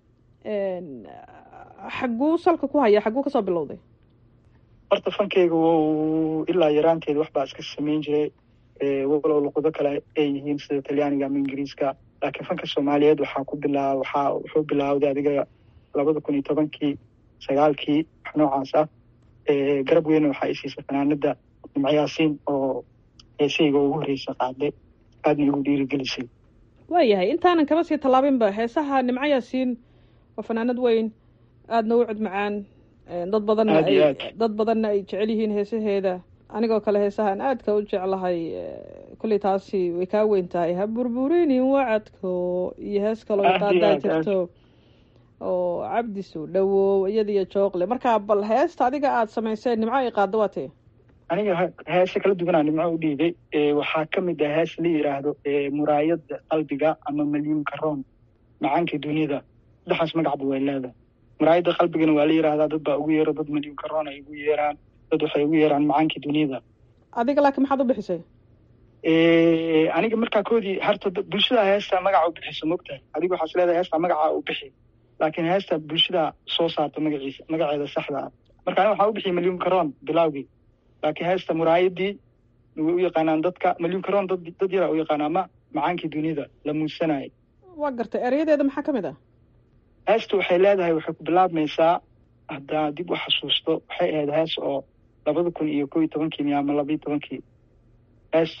xagguu salka ku haya, xagguu kasoo bilowday? horta fankayga w ilaa yaraanteeda wax baa iska samayn jiray, walow luqado kale ay yihiin sida talyaaniga ama ingiriiska. laakiin fanka soomaaliyeed waxaa ku bilaa waxaa wuxuu bilaawday adiga labada kun iyo tobankii sagaalkii wax noocaas ah. garab weyna waxaa isiisay fanaanada nimco yaasiin oo heesayga ugu horreysa qaaday, aadna igu dhiirigelisay. waayahay intaanan kaba sii tallaabinba, heesaha nimco yaasiin waa fanaanad weyn, aadna u cod macaan, dad badanna ay dad badanna ay jecel yihiin heesaheeda. anigoo kale heesahaan aadka u jeclahay, kulley taasi way kaa weyn tahay. ha burburinin wacadko iyo hees kaloo qaadaa jirto oo cabdi soo dhawow iyada iyo jooqle. markaa bal heesta adiga aada samayseen nimco ay qaaddo waa tee? aniga heese kala duwanaa nimco u dhiibay. waxaa ka mid ah hees la yidhaahdo muraayada qalbiga ama malyuunka roon, macaanka duniyada. saddexaas magacba way leedahay. muraayada qalbigana waa la yidhaahdaa, dad baa ugu yeero, dad malyuunka roon ay ugu yeeraan, dad waxay ugu yeeraan macaanka duniyada. adiga laakiin maxaad u bixisay? aniga markaa koodii harta bulshada heesta magaca u bixisa mogtahay. adiga waxaas leedahay heesta magaca u bixi, laakiin heesta bulshada soo saarta magaciisa magaceeda saxda ah. marka aniga waxaa u bixiyay malyuunka roon bilaawgii, laakiin heesta muraayadii way u yaqaanaan dadka. malyuunka roon dad dad yaraa u yaqaana, ama macaankii duniyada la muusanayay. waa gartay. erayadeeda maxaa ka mid ah? heesta waxay leedahay, waxay ku bilaabmaysaa, haddaa dib u xasuusto, waxay ahayd hees oo labada kun iyo kow iyo tobankii miya ama laba iyo tobankii. heesto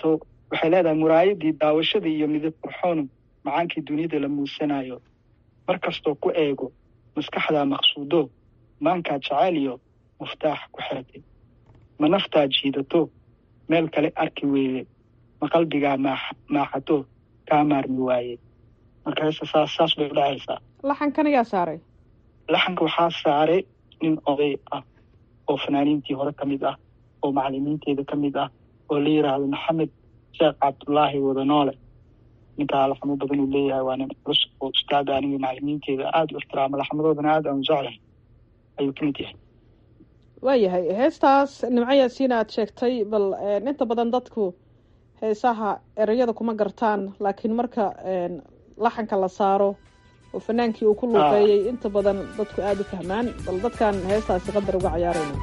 waxay leedahay muraayadii daawashadii iyo midab qurxoonu macaankii dunida la muusanayo mar kastoo ku eego maskaxdaa maqsuudo maankaa jacayl iyo muftaax ku xiratay ma naftaa jiidato meel kale arki weyde ma qalbigaa maaxato kaa maarmi waaye marka heesta saas saas bay udhacaysaa. laxankan ayaa saaray laxanka waxaa saaray nin oday ah oo fanaaniintii hore ka mid ah oo macalimiinteeda ka mid ah oo la yidhaahdo maxamed sheekh cabdullaahi wadanoole. ninkaa laxamo badan uu leeyahay waa nin culus oo ustaada aniga macalimiinteeda aada u ixtiraamo laxamadoodana aada aan jeclahay ayuu ka mid yahay. waayahay heestaas nimco yaasiin aad sheegtay bal inta badan dadku heesaha ereyada kuma gartaan laakiin marka laxanka la saaro oo fanaankii uu ku luuqeeyey inta badan dadku aada u fahmaan. bal dadkan heestaasi qadar uga cayaarayna.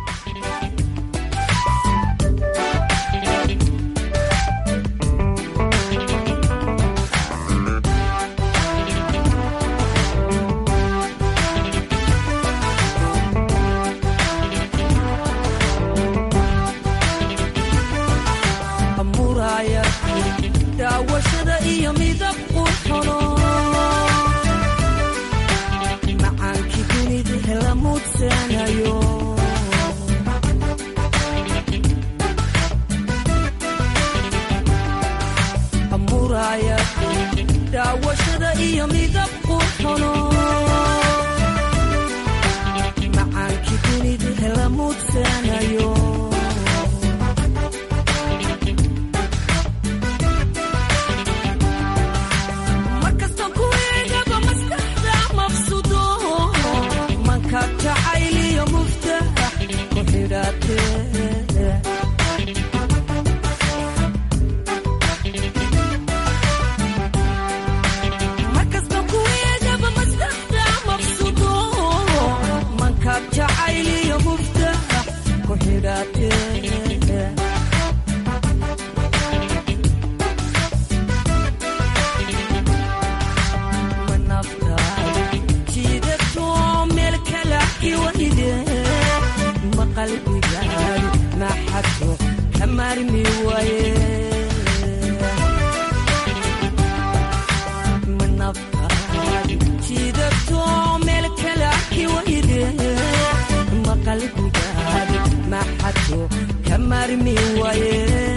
daawashada iyo midab qurxono macaankii dunida hela mudsanayo amuraya daawashada iyo midab qurxono macaankii dunida hela mudsanayo jacayliyo muftaax ku xidhaatee markasta kuweedaba maskaxda mabsudo mankaad jacayliyo muftaax ku xidhaatee qalbigaad maxato ka maarmi waaye ma naftaad jiidato meel kale arki wayde ma qalbigaad maxato ka maarmi waaye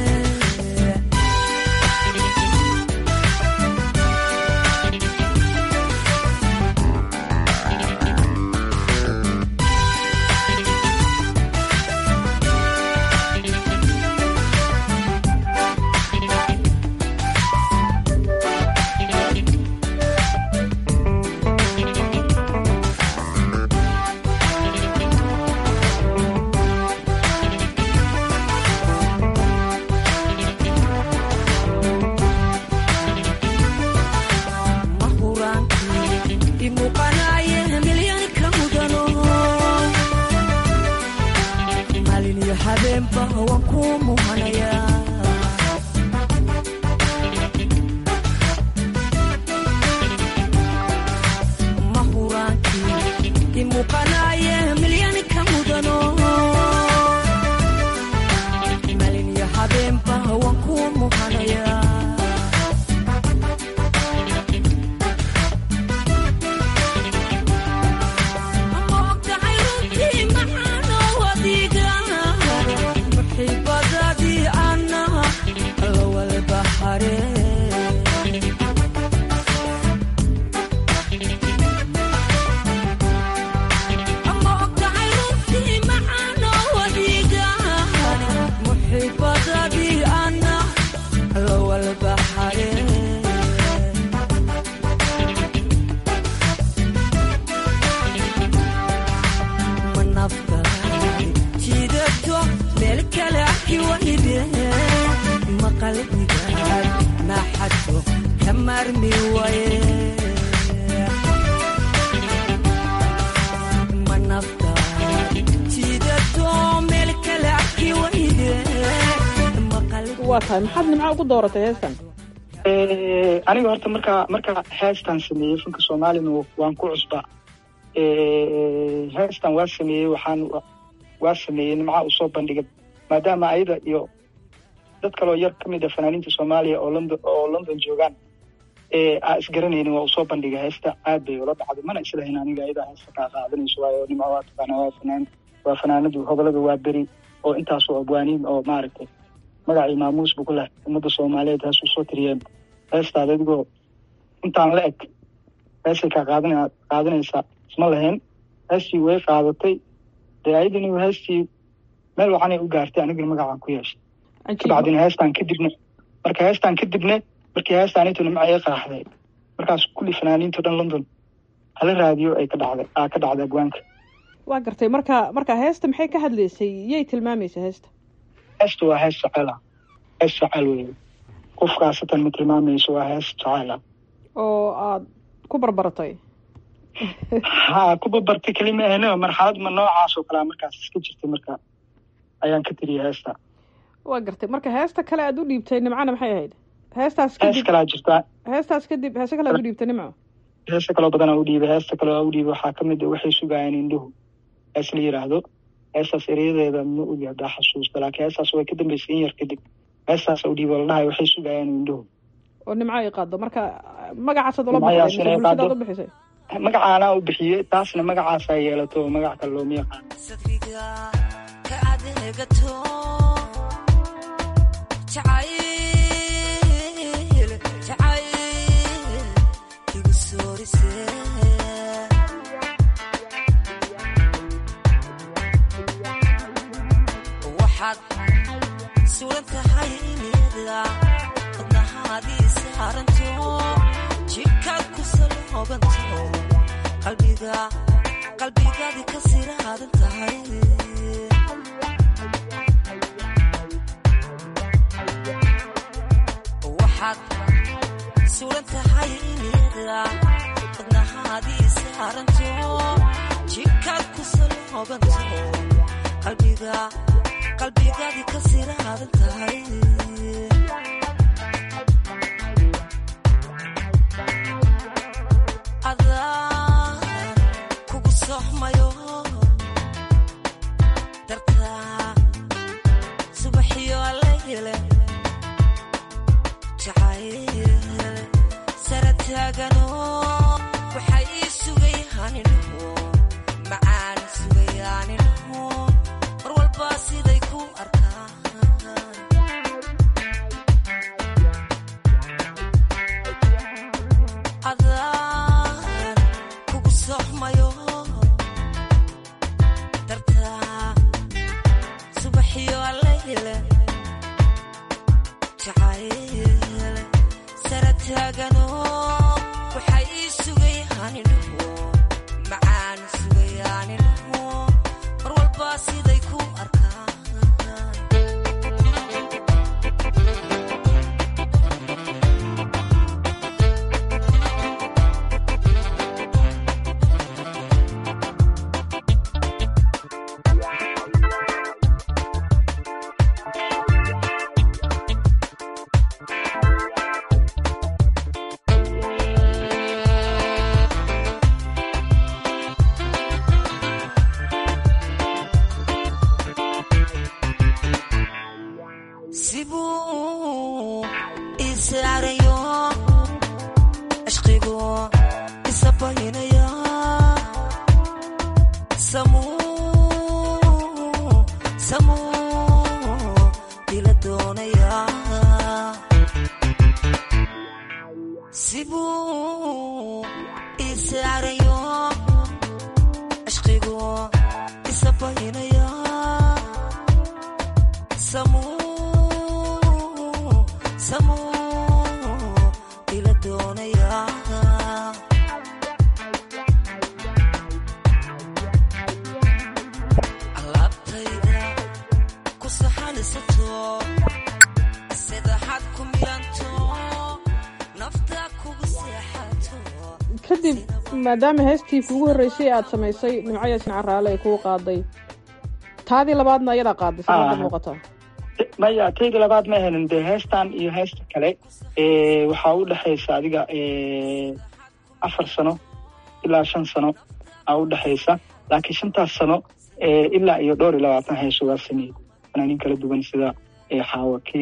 maxaad nimco ugu dooratay heestan? aniga horta markaa markaa heestan sameeyey fanka soomaalina waan ku cusba. heestan waa sameeyey waxaan waa sameeyey nimca usoo bandhigay maadaama ayada iyo dad kaloo yar ka mid a fanaaniinta soomaaliya oo london oo london joogaan ee aa isgaranaynin waa usoo bandhigay heesta aad bay ula dhacday mana islahayn aniga iyadaa heesta kaa qaadanayso waayo nima waa taqaana waa fanaan waa fanaanadu hobolada waa beri oo intaasoo abwaaniin oo maaragtay magacii maamuus buu ku leh ummadda soomaaliyeed hees usoo tiriyeen heestaad adigoo intaan la eg heestay kaa qaadana qaadanaysaa isma lahayn heestii way qaadatay dee ayadani heestii meel wacanay u gaartay anigana magacaan ku yeeshay kabacdina heestaan kadibna marka heestaan kadibna markii heestaan intu nimcay qaraxday markaas kulli fanaaniinto dhan london hala raadiyo ay ka dhacday aa ka dhacday abwaanka waa gartay marka marka heesta maxay ka hadlaysay yay tilmaamaysa heesta heesta waa hees jacayl ah hees jacayl wey qofkaasatan ma tilmaamayso waa hees jacayl ah oo aad ku barbaratay ha ku barbartay kelima ahna marxalad ma noocaas oo kalea markaas iska jirtay marka ayaan ka tiriyay heesta waa gartay marka heesta kale aad u dhiibtay nimcana maxay ahayd heestaas kadib hees kalaa jirtaa heestaas kadib heese kale aad u dhiibtay nimco heesta kaloo badanaa u dhiibay heesta kaloo u dhiibay waxaa ka mid a waxay sugayaan indhuhu hees la yidhaahdo heestaas ereyadeeda ma ogi haddaa xasuusta laakiin heestaas way ka dambaysay in yar kadib heestaas u dhiibay la dhahay waxay sugayaan indhuhu oo nimco ay qaado marka magacaasaad ula baxday bulshadaad u bixisay magacaanaa u bixiyey taasna magacaasaa yeelato oo magac kale looma yaqaano waxaad suran tahay inida wadnahaadii saaranto jidhkaad ku saloobanto qalbiga qalbigaadi ka siraadan tahay waxaad suran tahay inida wadnahaadii saaranto jidhkaad ku saloobanto qalbiga qalbigaadi ka siraadan tahay adaan kugu soxmayo dartaa subaxiyo allayle jacayl sara taagano waxay ii sugayaaninho macaan sugayaaninho mar walba siday ku arkaan adaan kugu soxmayo dartaa subaxiyo allayle jacayl sara taagano waxay ii sugayaaninho macaan sugayaaninho mar walba siday ku arkaan sibuu isaarayo ashqigu isabaynaya samuu samuu ila doonaya sibuu isaarayo ashqigu isabaynaya samuu ila doonaya alaabtayda ku saxanisato sedaxaad ku milanto nafta kugu seexato kadib maadaama heestii kuugu horreysay aad samaysay nimco yaasin caraale ay kuu qaaday taadii labaadna ayadaa qaaday sida muuqata maya tayda labaad ma ahanin dee heestan iyo heesta kale waxaa u dhexaysa adiga afar sano ilaa shan sano aa u dhexaysa laakiin shantaas sano ilaa iyo dhowr iyo labaatan heeso waa sameeyey fanaaniin kala duwan sida xaawakiin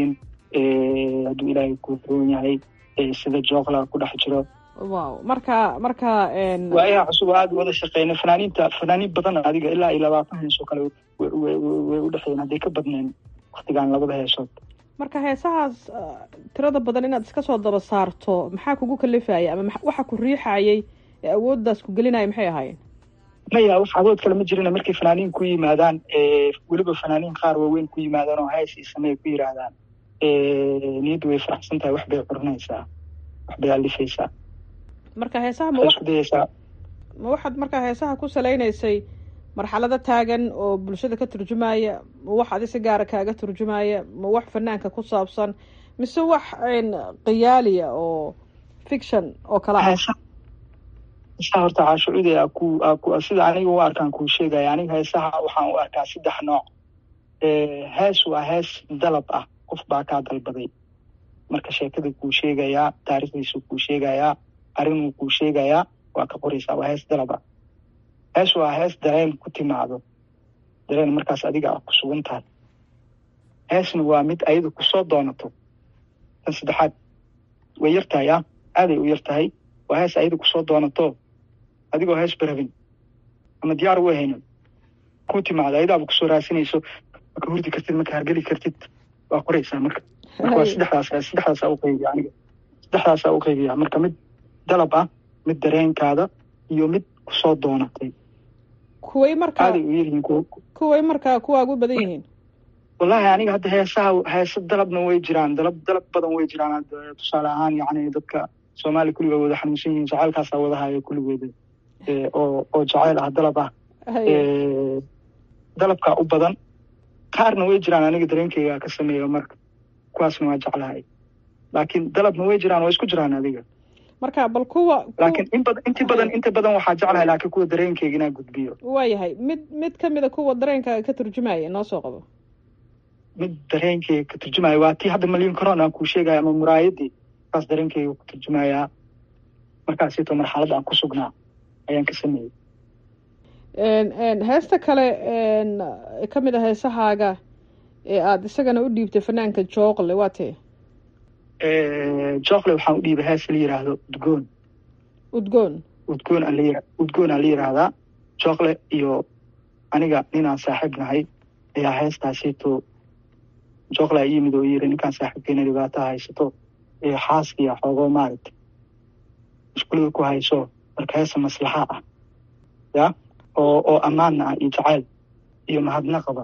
hadduu ilaahay ku roon yahay sida jookla ku dhex jiro. wow marka marka waayaha cusub aad wada shaqeyna fanaaniinta fanaaniin badan adiga ilaa iyo labaatan heesoo kale way u dhexeeyeen hadday ka badneen waktigaan labada heesood. marka heesahaas tirada badan inaad iska soo daba saarto maxaa kugu kalifaya ama waxa ku riixayay ee awooddaas ku gelinaya maxay ahaayeen? maya wax awood kale ma jirina markay fanaaniin ku yimaadaan weliba fanaaniin qaar waaweyn ku yimaadaan oo hees ii samey ku yidhaahdaan niyaddu way faraxsan tahay wax bay curinaysaa wax bay alifaysaa. marka heesaha ma ma waxaad markaa heesaha ku salaynaysay marxalado taagan oo bulshada ka turjumaya, ma wax adi si gaara kaaga turjumaya, ma wax fanaanka ku saabsan, mise wax qiyaaliya oo fiction oo kala ah? heesaha horta caashucude ku ku sida aniga u arkaan kuu sheegaya. aniga heesaha waxaan u arkaa saddex nooc. hees waa hees dalab ah, qof baa kaa dalbaday, marka sheekada kuu sheegayaa, taariikhdiisu kuu sheegayaa, arrinuu kuu sheegayaa, waa ka qoraysaa, waa hees dalab ah. hees waa hees dareen ku timaado, dareen markaas adiga a ku sugan tahay. heesna waa mid ayada kusoo doonato. tan saddexaad way yar tahay ah aaday u yar tahay. waa hees ayada kusoo doonato adigoo hees barabin ama diyaar u ahaynin ku timaado, ayadaaba kusoo raasinayso, maka hurdi kartid, maka hargeli kartid, waa qoraysaa. marka marka waa saddexdaas saddexdaasa u qaybiya aniga saddexdaasa u qaybiya marka mid dalab ah, mid dareenkaada, iyo mid kusoo doonatay. kuway markaa aaday u yaryihiin kuway markaa kuwaagu badan yihiin. wallahi aniga hadda heesaha heesa dalabna way jiraan, dalab dalab badan way jiraan. hadda tusaale ahaan yacni dadka soomaaliya kulligood wada xanuunsan yihiin, jacaylkaasaa wada haya kulligooda oo oo jacayl ah, dalab ah. dalabkaa u badan. qaarna way jiraan aniga dareenkeyga ka sameeyo, marka kuwaasna waa jeclahay. laakiin dalabna way jiraan, waa isku jiraan adiga. marka bal kuwa laakiin in badan inti badan inta badan waxaa jeclahay laakiin kuwa dareenkeyga inaa gudbiyo. waayahay mid mid kamida kuwa dareenkaaga ka turjumaya inoo soo qabo. mid dareenkeyga ka turjumaya waa tii hadda malyan corona kuu sheegaya, ama muraayadii, kaas dareenkeyga ku turjumayaa. markaasito marxalada aan ku sugnaa ayaan ka sameeyey. heesta kale kamid a heesahaaga ee aada isagana u dhiibtay fanaanka jookle waa tee? jookle waxaan u dhiibay hees la yiraahdo udgoon. udgoon udgoon aa la udgoon aa la yiraahdaa. jookle iyo aniga ninaan saaxiib nahay ayaa heestaasito jookle a yimid oo yiri ninkaan saaxiibkeena dhibaato haysato xaaskiya xoogoo maaragtay iskuulada ku hayso, marka heesa maslaxa ah ya oo oo ammaanna ah iyo jacayl iyo mahadnaqaba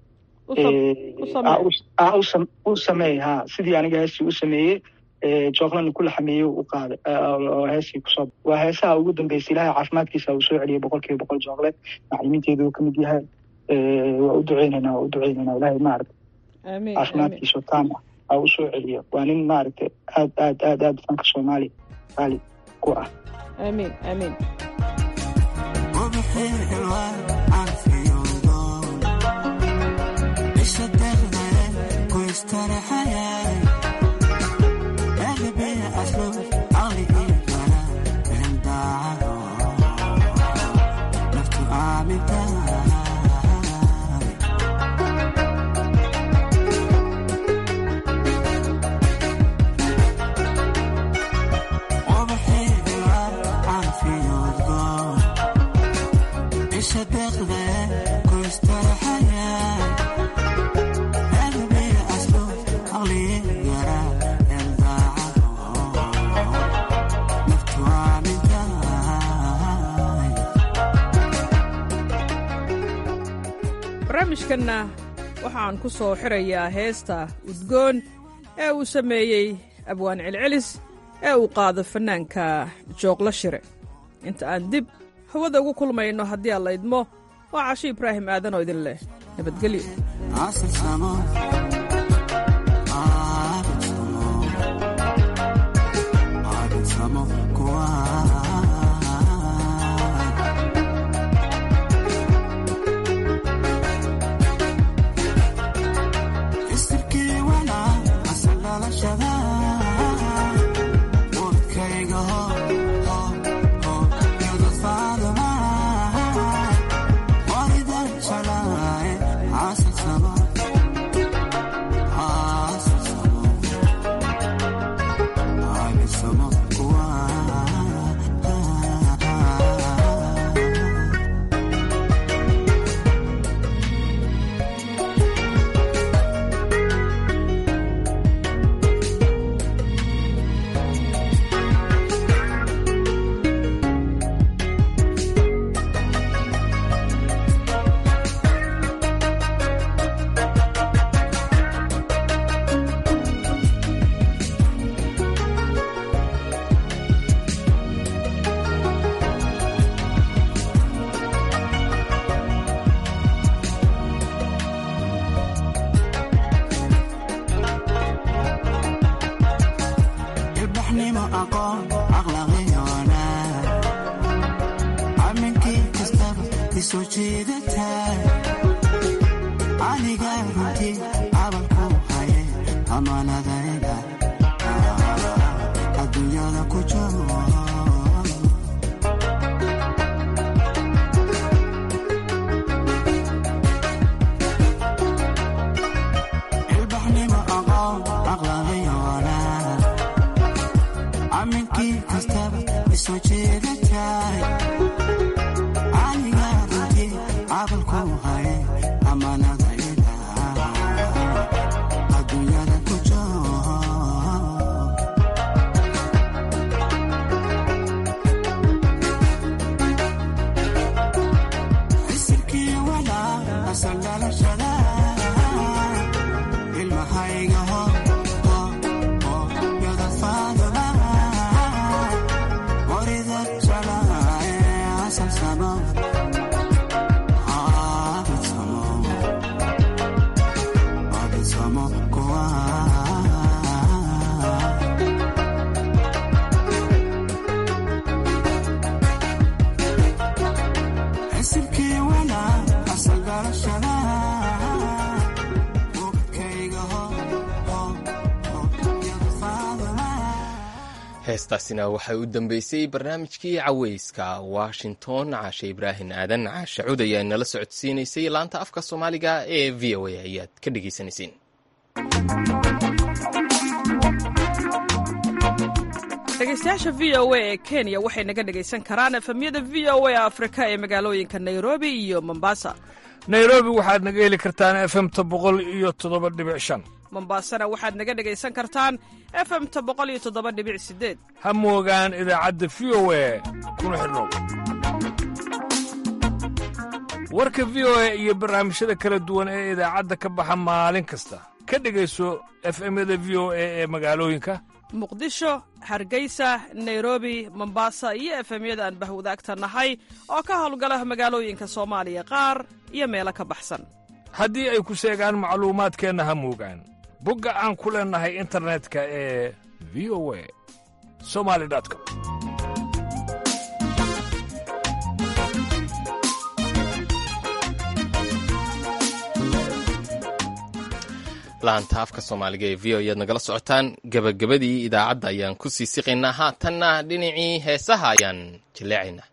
u sameey ha sidii aniga heestii u sameeyey. jooklana kula xameeyey u qaaday oo heestii kusoo. waa heesaha ugu dambeysay. ilaahay caafimaadkiisa uu soo celiyey boqol kiiba boqol jookle. macalimiinteedu uu kamid yahay. waa u duceynaynaa waa u duceynaynaa ilaahay maaragtay caafimaadkiisa taam ah ha u soo celiyo. waa nin maaragtay aad aad aad aad fanka soomaaliya qaali ku ah. amiin amiin. barnaamijkanna waxaan ku soo xirayaa heesta udgoon ee uu sameeyey abwaan celcelis ee uu qaado fanaanka jookla shire. inta aan dib hawada ugu kulmayno haddii aan la idmo, waa Casho Ibraahim aadan oo idin leh nabadgelyo. isoo jeedataa aniga runtii cabalku haye amaanadayda adduunyada ku jiro ilbaxnimo aqoon aqlaaqaya walaa aminkii kastaba isoo jeedataa aniga runtii cabalku haye amaanadayda adduunyada ku jiro isirkii walaa asal dhalashada ilmahayga ho ho yada faadaba warida jalaaye asal samo abid samo abid samo kuwa isirkii walaa asal dhalashada heestaasina waxay u dambeysay barnaamijkii caweyska washington caashe ibraahim aadan caashe cud ayaa nala socodsiinaysay laanta afka soomaaliga ee v o a ayaad ka dhegaysanayseen dhegeystayaasha v o a ee kenya waxay naga dhegaysan karaan efemyada v o a afrika ee magaalooyinka nairobi iyo mombasa. nairobi waxaad naga heli kartaan efemta boqol iyo toddoba dhibic shan mombasana waxaad naga dhegaysan kartaan efemta boqol iyo toddoba dhibic sideed ha moogaan idaacadda v o a kuna xidhnow warka v o a iyo barnaamijyada kala duwan ee idaacadda ka baxa maalin kasta ka dhegayso efemyada v o a ee magaalooyinka muqdisho hargeysa nairobi mombasa iyo efemyada aan bahwadaagta nahay oo ka howlgala magaalooyinka soomaaliya qaar iyo meelo ka baxsan haddii ay ku seegaan macluumaadkeenna ha moogaan bogga aan ku leennahay internetka ee v o a somali com laanta afka soomaaliga ee v o ayaad nagala socotaan gebagabadii idaacadda ayaan ku sii siqaynaa haatanna dhinacii heesaha ayaan jilleecaynaa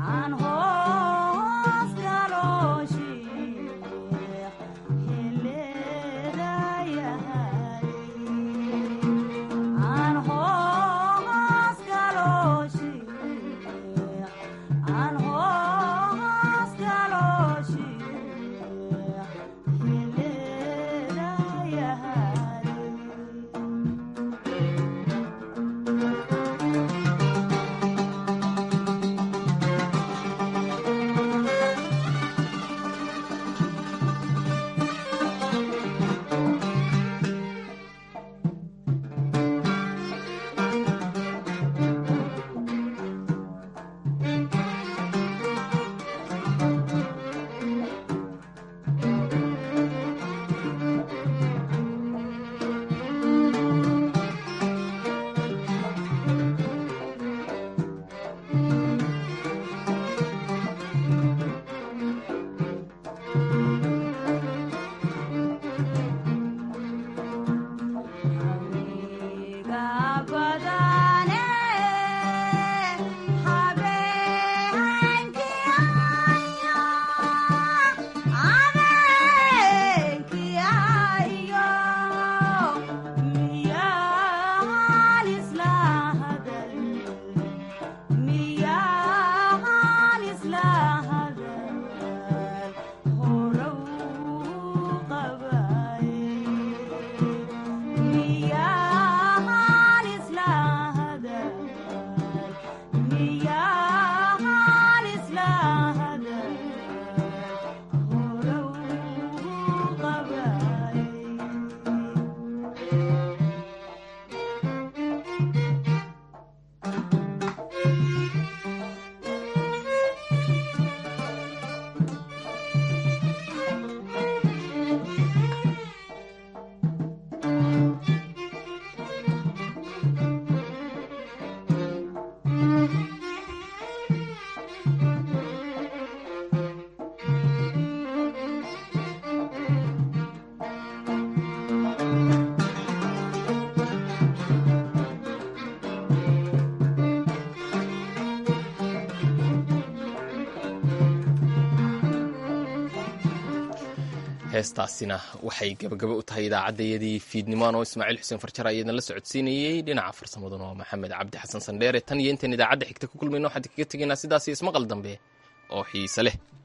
heestaasina waxay gabagabo u tahay idaacaddayadii fiidnimaan oo ismaaciil xuseen farjar ayadan la socodsiinayey dhinaca farsamaduna waa maxamed cabdi xasan sandheere tan iyo intaan idaacadda xigta ku kulmayno waxaan kaga tegaynaa sidaas iyo ismaqal dambe oo xiise leh.